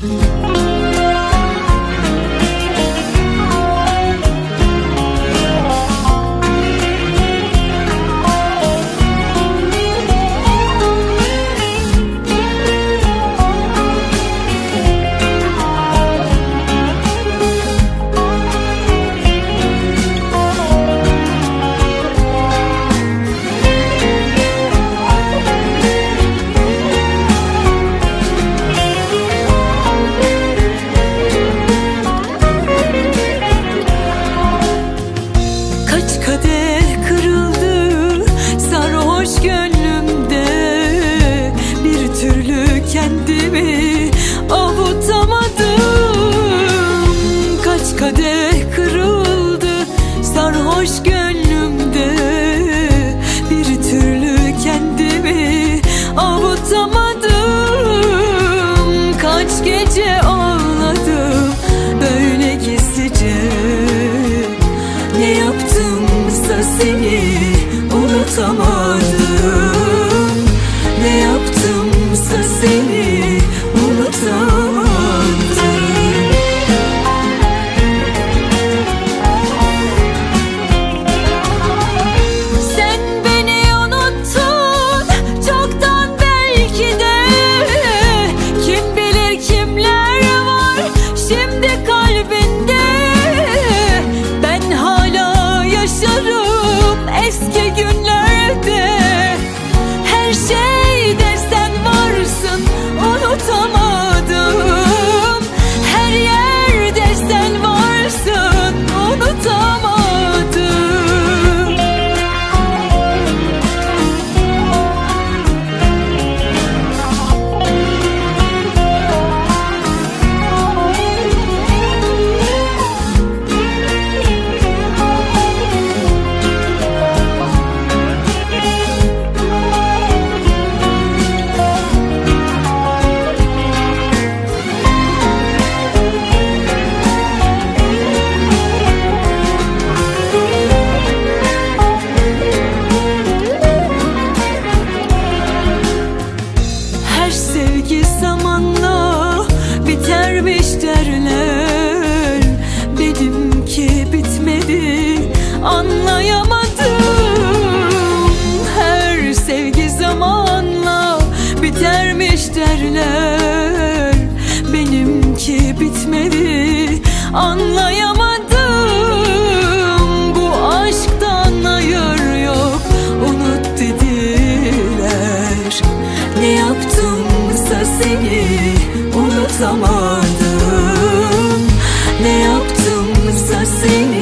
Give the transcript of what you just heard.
Kendimi avutamadım. Kaç kadeh kırıldı sarhoş gönlümde, bir türlü kendimi avutamadım. Kaç gece ağladım böyle gizlice, ne yaptımsa seni unutamadım. Ne yaptımsa seni unutamadım. Sen beni unuttun çoktan belki de. Kim bilir kimler var şimdi kalbinde. Ben hala yaşarım eski günlerde. Her şey dersen varsın unutamadım. Her yerde sen varsın unutamadım. Sevgi zamanla bitermiş derler, benimki bitmedi anlayamadım. Her sevgi zamanla bitermiş derler, benimki bitmedi anlayamadım. Bu aşktan hayır yok unut dediler. Ne yaptımsa seni unutamadım. Ne yaptımsa seni